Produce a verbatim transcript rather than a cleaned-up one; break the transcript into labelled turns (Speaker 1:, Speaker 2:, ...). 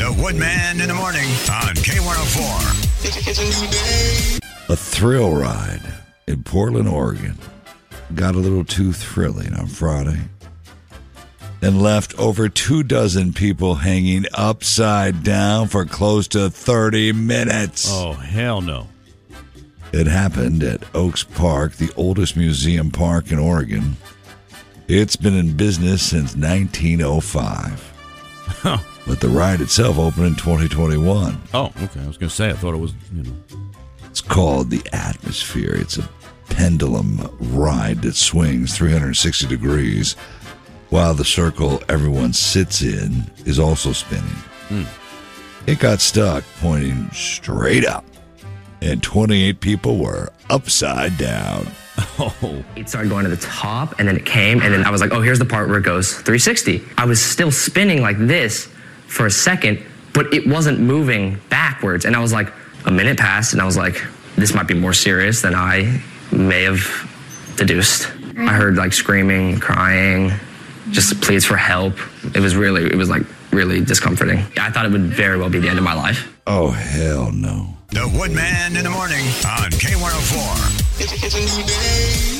Speaker 1: The Woodman in the morning on K one oh four. It's, it's a new day.
Speaker 2: A thrill ride in Portland, Oregon got a little too thrilling on Friday and left over two dozen people hanging upside down for close to thirty minutes.
Speaker 3: Oh, hell no.
Speaker 2: It happened at Oaks Park, the oldest museum park in Oregon. It's been in business since nineteen oh five.
Speaker 3: Huh.
Speaker 2: But the ride itself opened in twenty twenty-one.
Speaker 3: Oh, okay. I was going to say, I thought it was, you know.
Speaker 2: It's called the Atmosphere. It's a pendulum ride that swings three hundred sixty degrees while the circle everyone sits in is also spinning.
Speaker 3: Hmm.
Speaker 2: It got stuck pointing straight up, and twenty-eight people were upside down.
Speaker 3: Oh.
Speaker 4: It started going to the top, and then it came, and then I was like, oh, here's the part where it goes three sixty. I was still spinning like this for a second, but it wasn't moving backwards. And I was like, a minute passed, and I was like, this might be more serious than I may have deduced. I heard like screaming, crying, just pleas for help. It was really, it was like really discomforting. I thought it would very well be the end of my life.
Speaker 2: Oh, hell no.
Speaker 1: The Woodman in the morning on K one oh four. It's, it's a new day.